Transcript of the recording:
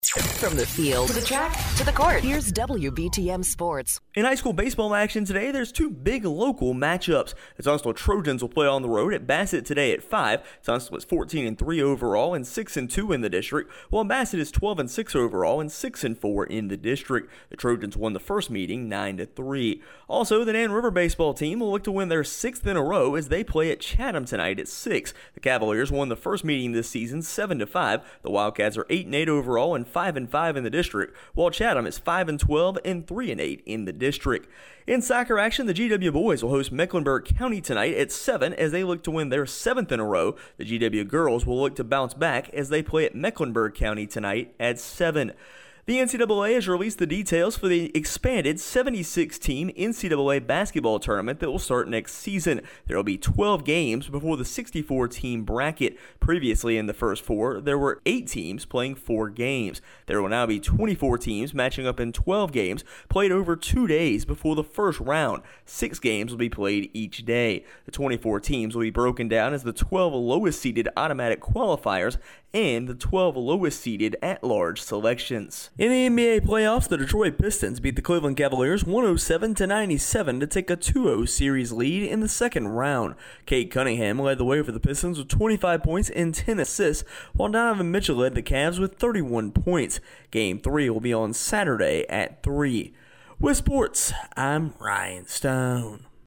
From the field to the track to the court, here's WBTM Sports. In high school baseball action today, there's two big local matchups. The Tunstall Trojans will play on the road at Bassett today at 5. Tunstall is 14-3 overall and 6-2 in the district, while Bassett is 12-6 overall and 6-4 in the district. The Trojans won the first meeting 9-3. Also, the Dan River baseball team will look to win their 6th in a row as they play at Chatham tonight at 6. The Cavaliers won the first meeting this season 7-5. The Wildcats are 8-8 overall and 5-5 in the district, while Chatham is 5-12 and 3-8 in the district. In soccer action, the GW boys will host Mecklenburg County tonight at 7 as they look to win their 7th in a row. The GW girls will look to bounce back as they play at Mecklenburg County tonight at 7. The NCAA has released the details for the expanded 76-team NCAA basketball tournament that will start next season. There will be 12 games before the 64-team bracket. Previously in the first 4, there were 8 teams playing 4 games. There will now be 24 teams matching up in 12 games played over 2 days before the first round. 6 games will be played each day. The 24 teams will be broken down as the 12 lowest-seeded automatic qualifiers and the 12 lowest-seeded at-large selections. In the NBA playoffs, the Detroit Pistons beat the Cleveland Cavaliers 107-97 to take a 2-0 series lead in the second round. Cade Cunningham led the way for the Pistons with 25 points and 10 assists, while Donovan Mitchell led the Cavs with 31 points. Game 3 will be on Saturday at 3. With sports, I'm Ryan Stone.